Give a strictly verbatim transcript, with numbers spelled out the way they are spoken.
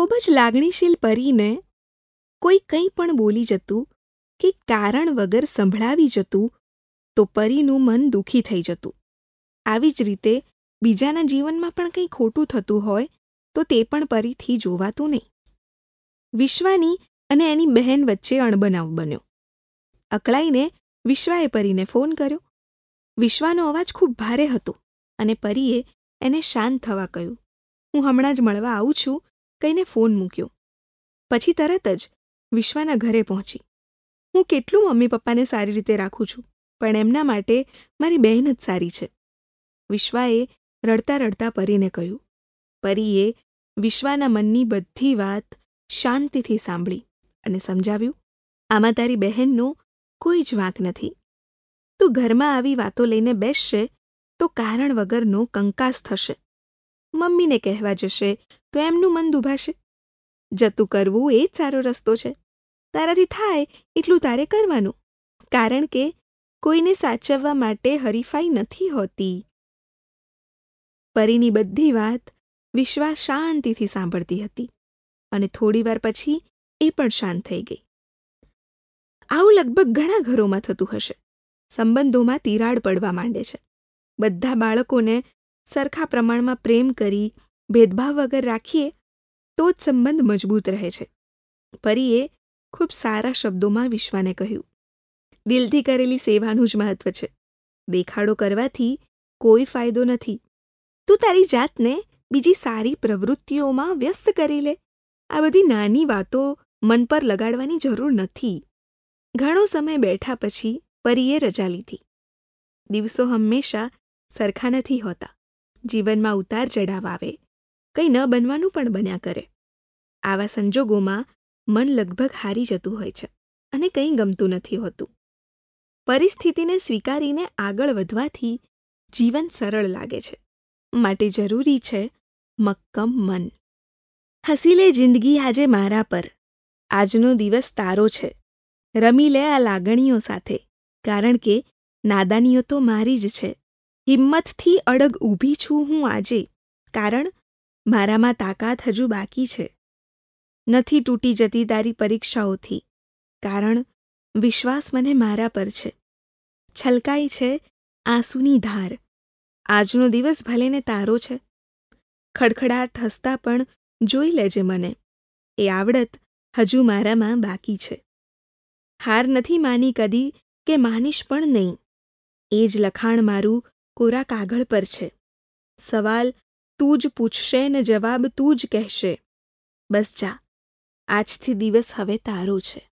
ખૂબ જ લાગણીશીલ પરીને કોઈ કંઈ પણ બોલી જતું કે કારણ વગર સંભળાવી જતું તો પરીનું મન દુઃખી થઈ જતું. આવી જ રીતે બીજાના જીવનમાં પણ કંઈ ખોટું થતું હોય તો તે પણ પરીથી જોવાતું નહીં. વિશ્વાની અને એની બહેન વચ્ચે અણબનાવ બન્યો. અકળાઈને વિશ્વાએ પરીને ફોન કર્યો. વિશ્વાનો અવાજ ખૂબ ભારે હતો અને પરીએ એને શાંત થવા કહ્યું. હું હમણાં જ મળવા આવું છું કહીને ફોન મૂક્યો. પછી તરત જ વિશ્વાના ઘરે પહોંચી. હું કેટલું મમ્મી પપ્પાને સારી રીતે રાખું છું, પણ એમના માટે મારી બહેન જ સારી છે. વિશ્વાએ રડતા રડતા પરીને કહ્યું. પરીએ વિશ્વાના મનની બધી વાત શાંતિથી સાંભળી અને સમજાવ્યું, આમાં તારી બહેનનો કોઈ જ વાંક નથી. તું ઘરમાં આવી વાતો લઈને બેસશે તો કારણ વગરનો કંકાસ થશે. મમ્મીને કહેવા જશે તો એમનું મન દુભાશે. જતું કરવું એ જ સારો રસ્તો છે. તારાથી થાય એટલું તારે કરવાનું, કારણ કે કોઈને સાચવવા માટે હરીફાઈ નથી હોતી. પરીની બધી વાત વિશ્વા શાંતિથી સાંભળતી હતી અને થોડીવાર પછી એ પણ શાંત થઈ ગઈ. આવું લગભગ ઘણા ઘરોમાં થતું હશે. સંબંધોમાં તિરાડ પડવા માંડે છે. બધા બાળકોને સરખા પ્રમાણમાં પ્રેમ કરી ભેદભાવ વગર રાખીએ તો જ સંબંધ મજબૂત રહે છે. પરીએ ખૂબ સારા શબ્દોમાં વિશ્વાને કહ્યું, દિલથી કરેલી સેવાનું જ મહત્વ છે. દેખાડો કરવાથી કોઈ ફાયદો નથી. તું તારી જાતને બીજી સારી પ્રવૃત્તિઓમાં વ્યસ્ત કરી લે. આ બધી નાની વાતો મન પર લગાડવાની જરૂર નથી. ઘણો સમય બેઠા પછી પરીએ રજા લીધી. દિવસો હંમેશા સરખા નથી હોતા. જીવનમાં ઉતાર ચઢાવ આવે, કંઈ ન બનવાનું પણ બન્યા કરે. આવા સંજોગોમાં મન લગભગ હારી જતું હોય છે અને કંઈ ગમતું નથી હોતું. પરિસ્થિતિને સ્વીકારીને આગળ વધવાથી જીવન સરળ લાગે છે. માટે જરૂરી છે મક્કમ મન. હસી લે જિંદગી આજે મારા પર, આજનો દિવસ તારો છે. રમી લે આ લાગણીઓ સાથે, કારણ કે નાદાનીઓ તો મારી જ છે. હિંમતથી અડગ ઊભી છું હું આજે, કારણ મારામાં તાકાત હજુ બાકી છે. નથી તૂટી જતી તારી પરીક્ષાઓથી, કારણ વિશ્વાસ મને મારા પર છે. છલકાય છે આંસુની ધાર, આજનો દિવસ ભલેને તારો છે. ખડખડાટ હસતા પણ જોઈ લેજે મને, એ આવડત હજુ મારામાં બાકી છે. હાર નથી માની કદી કે માનીશ પણ નહીં, એ જ લખાણ મારું કોરા કાગળ પર છે. સવાલ તું જ પૂછશે ને જવાબ તું જ કહેશે. બસ જા, આજથી દિવસ હવે તારો છે.